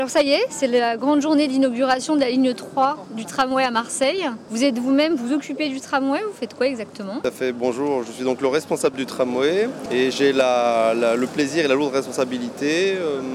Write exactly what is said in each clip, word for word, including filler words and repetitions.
Alors ça y est, c'est la grande journée d'inauguration de la ligne trois du tramway à Marseille. Vous êtes vous-même, vous occupez du tramway, vous faites quoi exactement? Tout à fait, bonjour, je suis donc le responsable du tramway et j'ai la, la, le plaisir et la lourde responsabilité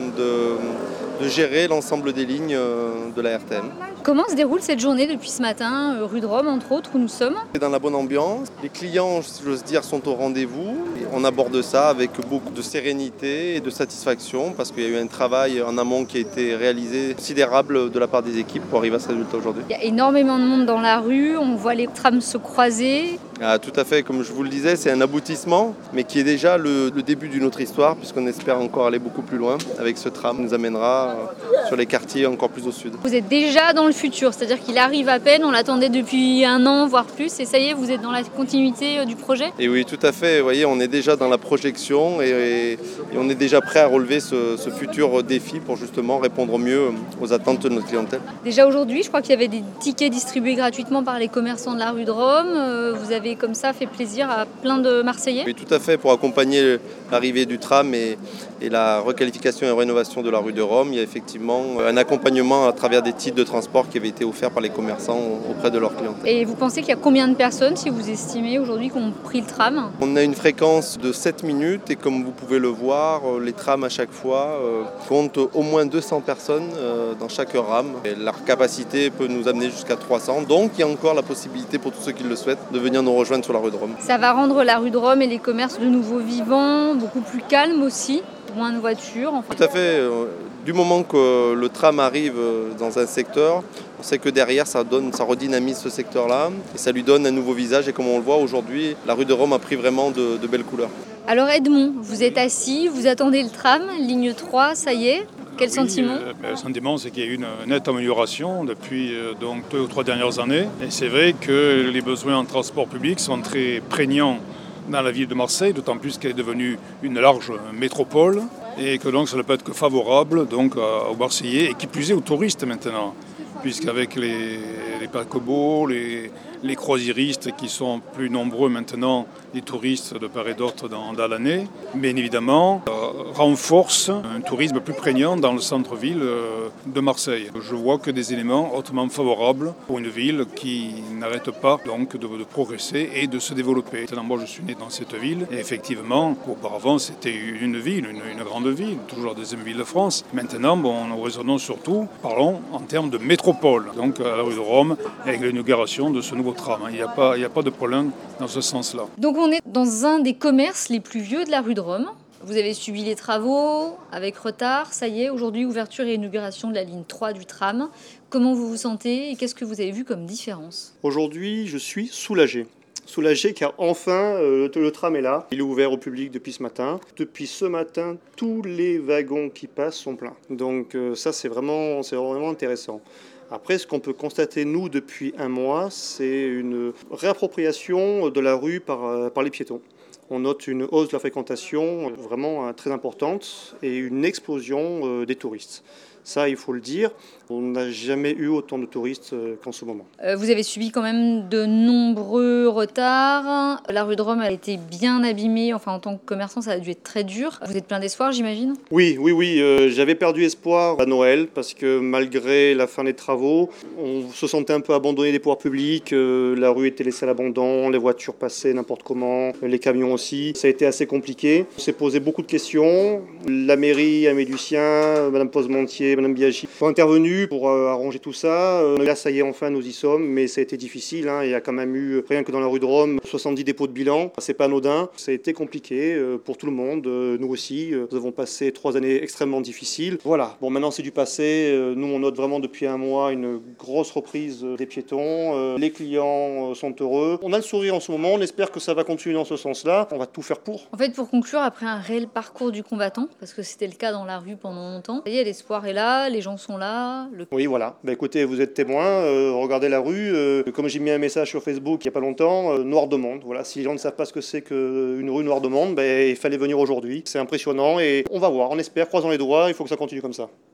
de, de gérer l'ensemble des lignes de la R T M. Comment se déroule cette journée depuis ce matin, rue de Rome entre autres, où nous sommes? C'est dans la bonne ambiance, les clients, j'ose dire, sont au rendez-vous. On aborde ça avec beaucoup de sérénité et de satisfaction parce qu'il y a eu un travail en amont qui a été réalisé considérable de la part des équipes pour arriver à ce résultat aujourd'hui. Il y a énormément de monde dans la rue, on voit les trams se croiser. Ah, tout à fait, comme je vous le disais, c'est un aboutissement, mais qui est déjà le, le début d'une autre histoire, puisqu'on espère encore aller beaucoup plus loin avec ce tram qui nous amènera euh, sur les quartiers encore plus au sud. Vous êtes déjà dans le futur, c'est-à-dire qu'il arrive à peine, on l'attendait depuis un an, voire plus, et ça y est, vous êtes dans la continuité du projet? Et oui, tout à fait, vous voyez, on est déjà dans la projection et, et, et on est déjà prêt à relever ce, ce futur défi pour justement répondre au mieux aux attentes de notre clientèle. Déjà aujourd'hui, je crois qu'il y avait des tickets distribués gratuitement par les commerçants de la rue de Rome. Vous avez comme ça fait plaisir à plein de Marseillais? Oui, tout à fait, pour accompagner l'arrivée du tram et, et la requalification et rénovation de la rue de Rome, il y a effectivement un accompagnement à travers des titres de transport qui avaient été offerts par les commerçants auprès de leurs clientèle. Et vous pensez qu'il y a combien de personnes, si vous estimez aujourd'hui, qui ont pris le tram? On a une fréquence de sept minutes et comme vous pouvez le voir, les trams à chaque fois euh, comptent au moins deux cents personnes euh, dans chaque rame. Et leur capacité peut nous amener jusqu'à trois cents, donc il y a encore la possibilité pour tous ceux qui le souhaitent de venir nous rejoindre sur la rue de Rome. Ça va rendre la rue de Rome et les commerces de nouveau vivants, beaucoup plus calmes aussi, moins de voitures. En fait. Tout à fait. Du moment que le tram arrive dans un secteur, on sait que derrière ça, donne, ça redynamise ce secteur-là et ça lui donne un nouveau visage. Et comme on le voit aujourd'hui, la rue de Rome a pris vraiment de, de belles couleurs. Alors Edmond, vous êtes assis, vous attendez le tram, ligne trois, ça y est. Quel oui, sentiment euh, ben, Le sentiment, c'est qu'il y a eu une nette amélioration depuis euh, donc, deux ou trois dernières années. Et c'est vrai que les besoins en transport public sont très prégnants dans la ville de Marseille, d'autant plus qu'elle est devenue une large métropole et que donc ça ne peut être que favorable donc, aux Marseillais et qui plus est aux touristes maintenant, puisqu'avec les, les paquebots, les, les croisiéristes qui sont plus nombreux maintenant, les touristes de part et d'autre dans, dans l'année, bien évidemment, euh, renforce un tourisme plus prégnant dans le centre-ville euh, de Marseille. Je vois que des éléments hautement favorables pour une ville qui n'arrête pas donc de, de progresser et de se développer. Maintenant, moi, je suis né dans cette ville et effectivement, auparavant, c'était une ville, une, une grande ville, toujours la deuxième ville de France. Maintenant, bon, nous raisonnons surtout, parlons en termes de métropole, donc à la rue de Rome, avec l'inauguration de ce nouveau tram. Il n'y a pas, il n'y a pas de problème dans ce sens-là. Donc on est dans un des commerces les plus vieux de la rue de Rome. Vous avez subi les travaux avec retard. Ça y est, aujourd'hui, ouverture et inauguration de la ligne trois du tram. Comment vous vous sentez et qu'est-ce que vous avez vu comme différence? Aujourd'hui, je suis soulagé. Soulagé car enfin euh, le tram est là. Il est ouvert au public depuis ce matin. Depuis ce matin, tous les wagons qui passent sont pleins. Donc euh, ça, c'est vraiment, c'est vraiment intéressant. Après, ce qu'on peut constater, nous, depuis un mois, c'est une réappropriation de la rue par, par les piétons. On note une hausse de la fréquentation vraiment très importante et une explosion des touristes. Ça, il faut le dire, on n'a jamais eu autant de touristes qu'en ce moment. Euh, vous avez subi quand même de nombreux retards. La rue de Rome a été bien abîmée. Enfin, en tant que commerçant, ça a dû être très dur. Vous êtes plein d'espoir, j'imagine? Oui, oui, oui. Euh, j'avais perdu espoir à Noël parce que malgré la fin des travaux, on se sentait un peu abandonné des pouvoirs publics. Euh, la rue était laissée à l'abandon, les voitures passaient n'importe comment, les camions aussi. Ça a été assez compliqué. On s'est posé beaucoup de questions. La mairie a mis du sien, Madame Posementier, Madame Biaggi sont intervenues pour euh, arranger tout ça. Euh, là, ça y est, enfin, nous y sommes, mais ça a été difficile. Hein. Il y a quand même eu, rien que dans la rue de Rome, soixante-dix dépôts de bilan. C'est pas anodin. Ça a été compliqué euh, pour tout le monde. Euh, nous aussi, euh, nous avons passé trois années extrêmement difficiles. Voilà. Bon, maintenant, c'est du passé. Euh, nous, on note vraiment depuis un mois une grosse reprise des piétons. Euh, les clients euh, sont heureux. On a le sourire en ce moment. On espère que ça va continuer dans ce sens-là. On va tout faire pour. En fait, pour conclure, après un réel parcours du combattant, parce que c'était le cas dans la rue pendant longtemps, ça y est, l'espoir est là. Les gens sont là. Le... Oui, voilà. Ben, écoutez, vous êtes témoins. Euh, regardez la rue. Euh, comme j'ai mis un message sur Facebook il n'y a pas longtemps, euh, noir de monde. Voilà. Si les gens ne savent pas ce que c'est qu'une rue noire de monde, ben, il fallait venir aujourd'hui. C'est impressionnant et on va voir. On espère, croisons les doigts. Il faut que ça continue comme ça.